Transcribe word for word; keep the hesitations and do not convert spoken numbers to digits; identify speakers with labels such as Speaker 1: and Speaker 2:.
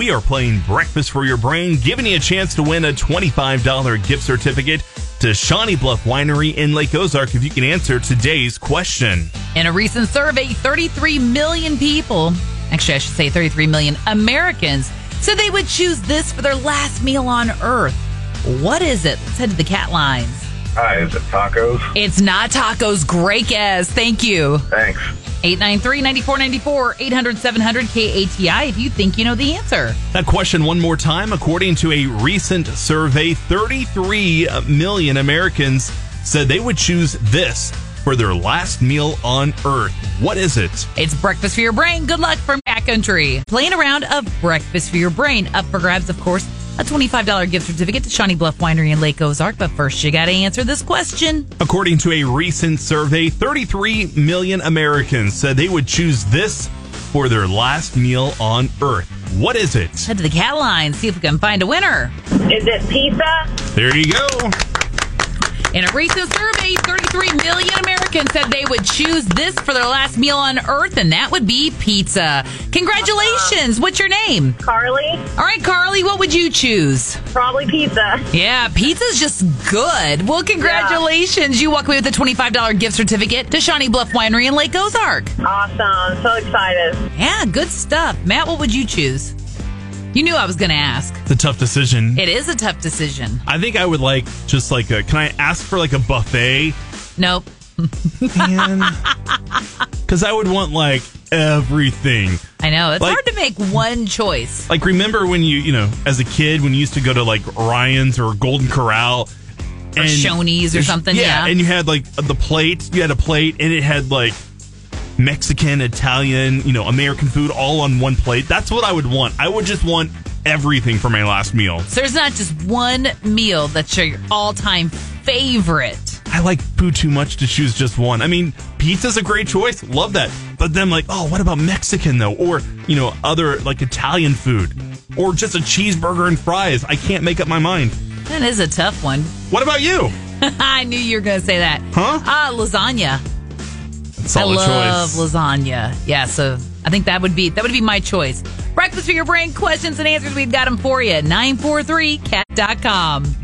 Speaker 1: We are playing Breakfast for Your Brain, giving you a chance to win a twenty-five dollars gift certificate to Shawnee Bluff Winery in Lake Ozark if you can answer today's question.
Speaker 2: In a recent survey, thirty-three million people, actually I should say thirty-three million Americans, said they would choose this for their last meal on Earth. What is it? Let's head to the cat lines.
Speaker 3: Hi, is it tacos?
Speaker 2: It's not tacos. Great guess. Thank you.
Speaker 3: Thanks.
Speaker 2: eight nine three, nine four nine four, eight hundred, seven hundred, K A T I if you think you know the answer.
Speaker 1: That question one more time. According to a recent survey, thirty-three million Americans said they would choose this for their last meal on Earth. What is it?
Speaker 2: It's Breakfast for Your Brain. Good luck from Backcountry. Playing a round of Breakfast for Your Brain. Up for grabs, of course, a twenty-five dollars gift certificate to Shawnee Bluff Winery in Lake Ozark. But first, you got to answer this question.
Speaker 1: According to a recent survey, thirty-three million Americans said they would choose this for their last meal on Earth. What is it?
Speaker 2: Head to the cat line, see if we can find a winner.
Speaker 4: Is it pizza?
Speaker 1: There you go.
Speaker 2: In a recent survey, thirty-three million Americans said they would choose this for their last meal on Earth, and that would be pizza. Congratulations. What's your name?
Speaker 4: Carly?
Speaker 2: All right, Carly, what would you choose?
Speaker 4: Probably pizza.
Speaker 2: Yeah, pizza's just good. Well, congratulations. You walk away with a twenty-five dollars gift certificate to Shawnee Bluff Winery in Lake Ozark.
Speaker 4: Awesome. So excited.
Speaker 2: Yeah, good stuff. Matt, what would you choose? You knew I was going to ask.
Speaker 1: It's a tough decision.
Speaker 2: It is a tough decision.
Speaker 1: I think I would like just like a, can I ask for like a buffet?
Speaker 2: Nope.
Speaker 1: Because I would want like everything.
Speaker 2: I know. It's
Speaker 1: Like-
Speaker 2: hard to make one choice.
Speaker 1: Like, remember when you, you know, as a kid, when you used to go to like Ryan's or Golden Corral
Speaker 2: Or Shoney's or something, yeah.
Speaker 1: And you had like the plate, you had a plate and it had like Mexican, Italian, you know, American food all on one plate. That's what I would want. I would just want everything for my last meal.
Speaker 2: So there's not just one meal that's your all-time favorite.
Speaker 1: I like food too much to choose just one. I mean, pizza's a great choice. Love that. But then like, oh, what about Mexican though? Or, you know, other like Italian food. Or just a cheeseburger and fries. I can't make up my mind.
Speaker 2: That is a tough one.
Speaker 1: What about you?
Speaker 2: I knew you were going to say that.
Speaker 1: Huh?
Speaker 2: Ah, lasagna.
Speaker 1: Solid
Speaker 2: I love
Speaker 1: choice.
Speaker 2: lasagna. Yeah, so I think that would be that would be my choice. Breakfast for Your Brain, questions and answers. We've got them for you. nine four three cat dot com.